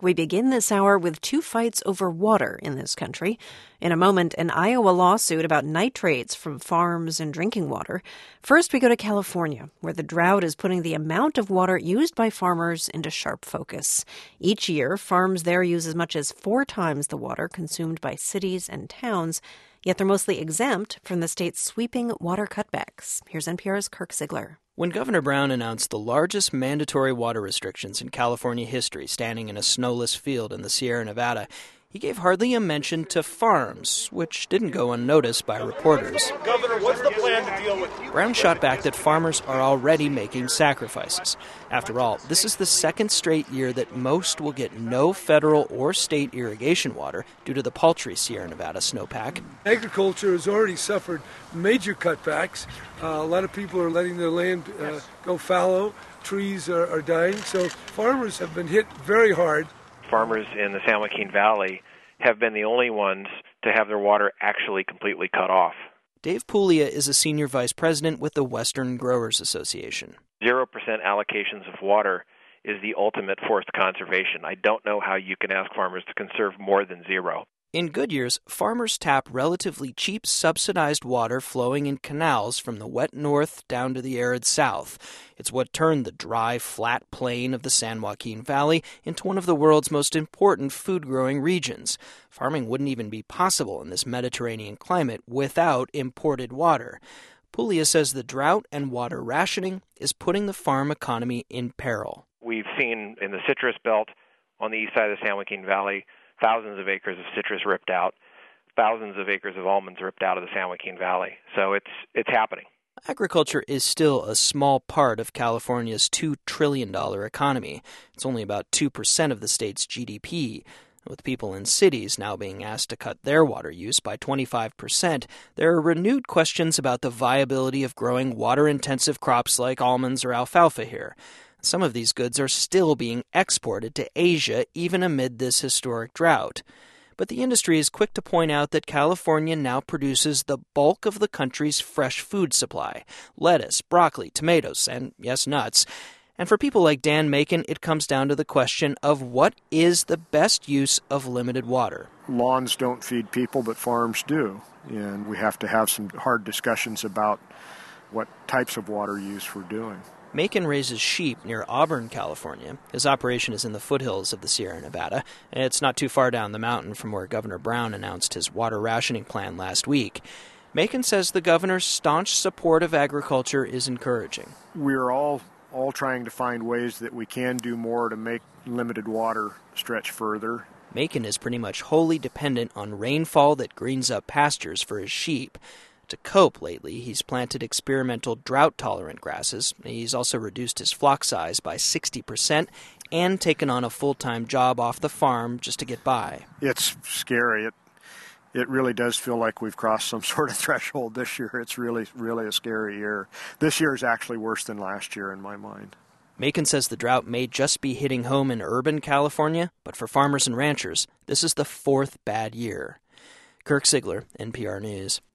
We begin this hour with two fights over water in this country. In a moment, an Iowa lawsuit about nitrates from farms and drinking water. First, we go to California, where the drought is putting the amount of water used by farmers into sharp focus. Each year, farms there use as much as 4 times the water consumed by cities and towns, yet they're mostly exempt from the state's sweeping water cutbacks. Here's NPR's Kirk Ziegler. When Governor Brown announced the largest mandatory water restrictions in California history, standing in a snowless field in the Sierra Nevada, he gave hardly a mention to farms, which didn't go unnoticed by reporters. Governor, what's the plan to deal with you? Brown shot back that farmers are already making sacrifices. After all, this is the second straight year that most will get no federal or state irrigation water due to the paltry Sierra Nevada snowpack. Agriculture has already suffered major cutbacks. A lot of people are letting their land go fallow. Trees are dying. So farmers have been hit very hard. Farmers in the San Joaquin Valley have been the only ones to have their water actually completely cut off. Dave Puglia is a senior vice president with the Western Growers Association. 0% allocations of water is the ultimate forced conservation. I don't know how you can ask farmers to conserve more than zero. In good years, farmers tap relatively cheap subsidized water flowing in canals from the wet north down to the arid south. It's what turned the dry, flat plain of the San Joaquin Valley into one of the world's most important food-growing regions. Farming wouldn't even be possible in this Mediterranean climate without imported water. Puglia says the drought and water rationing is putting the farm economy in peril. We've seen in the citrus belt on the east side of the San Joaquin Valley thousands of acres of citrus ripped out, thousands of acres of almonds ripped out of the San Joaquin Valley. So it's happening. Agriculture is still a small part of California's $2 trillion economy. It's only about 2% of the state's GDP. With people in cities now being asked to cut their water use by 25%, there are renewed questions about the viability of growing water-intensive crops like almonds or alfalfa here. Some of these goods are still being exported to Asia, even amid this historic drought. But the industry is quick to point out that California now produces the bulk of the country's fresh food supply: lettuce, broccoli, tomatoes, and, yes, nuts. And for people like Dan Macon, it comes down to the question of what is the best use of limited water. Lawns don't feed people, but farms do. And we have to have some hard discussions about what types of water use we're doing. Macon raises sheep near Auburn, California. His operation is in the foothills of the Sierra Nevada, and it's not too far down the mountain from where Governor Brown announced his water rationing plan last week. Macon says the governor's staunch support of agriculture is encouraging. We're all trying to find ways that we can do more to make limited water stretch further. Macon is pretty much wholly dependent on rainfall that greens up pastures for his sheep. To cope lately, he's planted experimental drought-tolerant grasses. He's also reduced his flock size by 60% and taken on a full-time job off the farm just to get by. It's scary. It really does feel like we've crossed some sort of threshold this year. It's really, really a scary year. This year is actually worse than last year in my mind. Macon says the drought may just be hitting home in urban California, but for farmers and ranchers, this is the 4th bad year. Kirk Ziegler, NPR News.